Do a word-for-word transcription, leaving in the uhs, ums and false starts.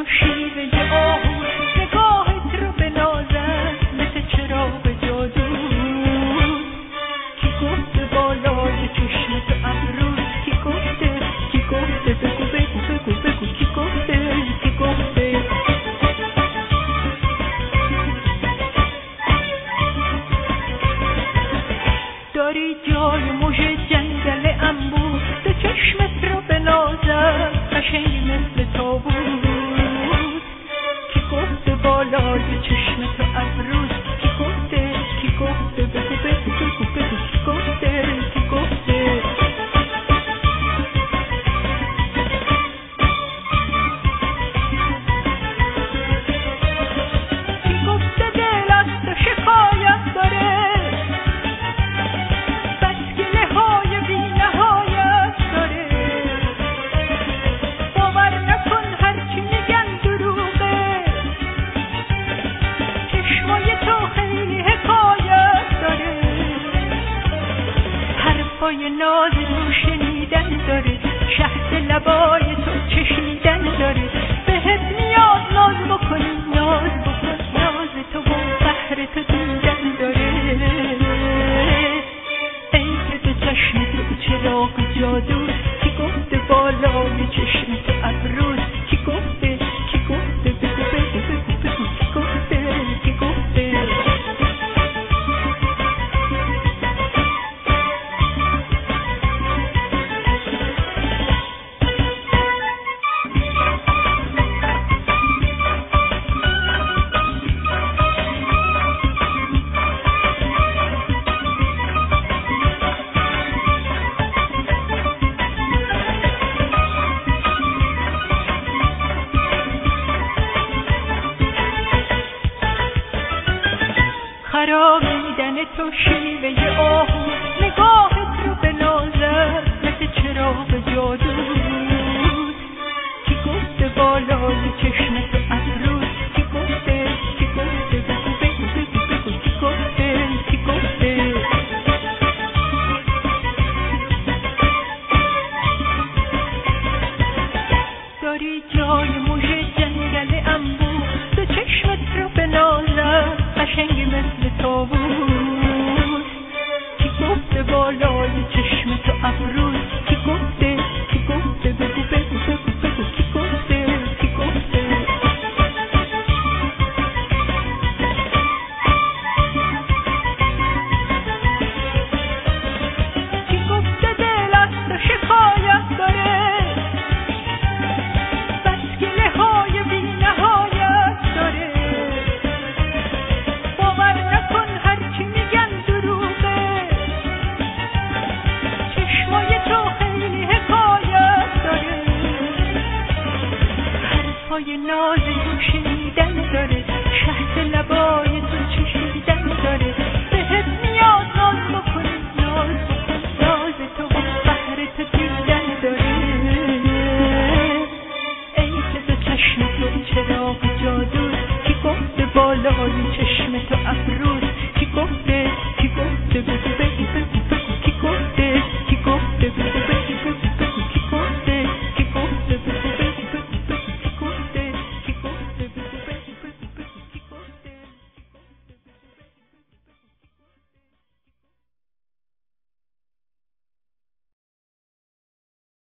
شیوه آهو نگاهت رو بنازم مثل چراغ جادو. کی گفته بالای چشمت ابروست؟ کی گفته؟ کی گفته؟ بگو بگو بگو بگو کی گفته؟ کی گفته؟ داری جای موج جنگل انبوه تو چشمت رو بنازم قشنگی مثل تابوت. کی گفته بالای چشمت ابروست؟ کی گفته؟ کی گفته؟ بگو بگو بگو بگو کی گفته؟ کی گفته؟ کی گفته دل از تو شکایت داره؟ حرفای ناز رو شنیدن داره، شهد لبای تو چشیدن داره. بهت میاد ناز بکنی ناز بکن، ناز تو با بحر تو دیدن داره. ای که تو چشم تو چراغ جادو، کی گفته بالای چشم تو ابروست؟ کی گفته؟ کی گفته؟ بگو بگو بگو بگو کی گفته؟ کی گفته؟ خرامیدن تو شیوه آهو نگاهت رو بنازم مثل چراغ جادو. کی گفته بالای چشم تو ابروست؟ کی گفته؟ کی گفته؟ بگو بگو بگو بگو کی گفته؟ کی گفته؟ داری جای موج جنگل انبوه تو چشمت رو بنازم قشنگی مثل تابوت. کی گفته بالای چشم تو ابروست؟ کی گفته؟ کی گفته؟ بگو بگو بگو بگو کی گفته؟ کی گفته؟ کی گفته دل از تو شکایت داره؟ بسکله های بی نهایت داره. حرفای ناز رو شنیدن داره، شهد لبای تو چشیدن داره. بهت میاد ناز بکنی ناز بکن، ناز تو با بحر تو دیدن داره. ای که تو چشم تو چراغ جادو، کی گفته بالای چشم تو ابروست؟